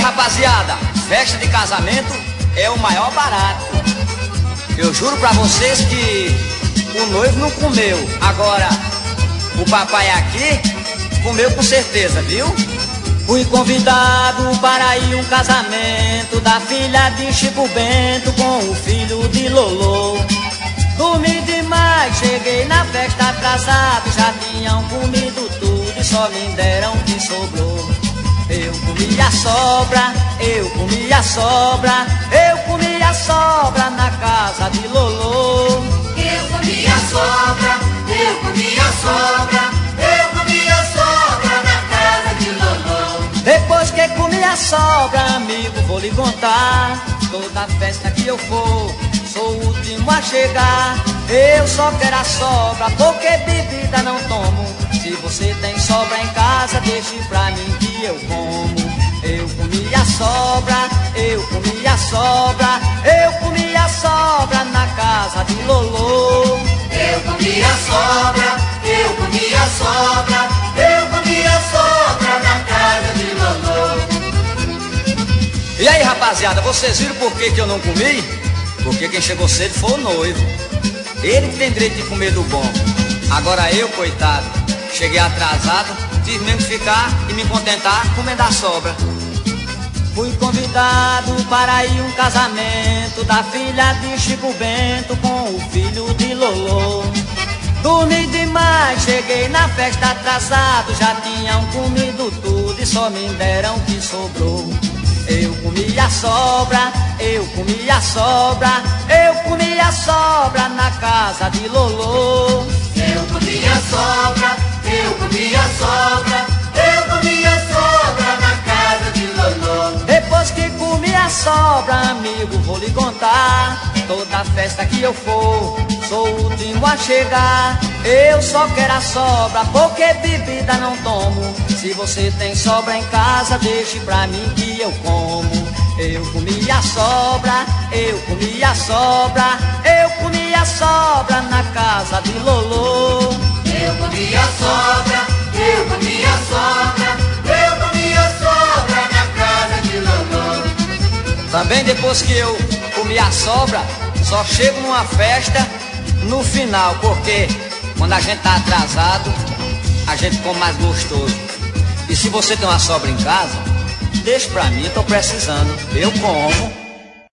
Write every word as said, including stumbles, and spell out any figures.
rapaziada, festa de casamento é o maior barato. Eu juro pra vocês que o noivo não comeu. Agora, o papai aqui comeu com certeza, viu? Fui convidado para ir um casamento da filha de Chico Bento com o filho de Lolô. Dormi demais, cheguei na festa atrasado, já tinham comido tudo e só me deram o que sobrou. Eu comi a sobra, eu comi a sobra, eu comi a sobra na casa de Lolô. Eu comi a sobra, eu comi a sobra, eu comi a sobra na casa de Lolô. Depois que comi a sobra, amigo, vou lhe contar. Toda festa que eu for, sou o último a chegar. Eu só quero a sobra, porque bebida não tomo. Se você tem sobra em casa, deixe pra mim que eu como. Eu comi a sobra, eu comi a sobra, eu comi a sobra na casa de Lolô. Eu comi a sobra, eu comi a sobra, eu comi a sobra na casa de Lolô. E aí, rapaziada, vocês viram por que que eu não comi? Porque quem chegou cedo foi o noivo. Ele que tem direito de comer do bom. Agora eu, coitado, cheguei atrasado, tive mesmo que ficar e me contentar comendo a sobra. Fui convidado para ir um casamento da filha de Chico Bento com o filho de Lolô. Dormi demais, cheguei na festa atrasado, já tinham comido tudo e só me deram o que sobrou. Eu comi a sobra, eu comi a sobra, eu comi a sobra na casa de Lolô. Eu comi a sobra, eu comi a sobra, eu comi a sobra na casa de Lolô. Depois que comi a sobra, amigo, vou lhe contar. Toda festa que eu for, sou o último a chegar. Eu só quero a sobra, porque bebida não tomo. Se você tem sobra em casa, deixe pra mim que eu como. Eu comi a sobra, eu comi a sobra, eu comi a sobra na casa de Lolô. Eu comi a sobra, eu comi a sobra, eu comi a sobra na casa de Lolô. Também depois que eu comi a sobra, só chego numa festa no final, porque quando a gente tá atrasado, a gente come mais gostoso. E se você tem uma sobra em casa, deixa pra mim, tô precisando, eu como.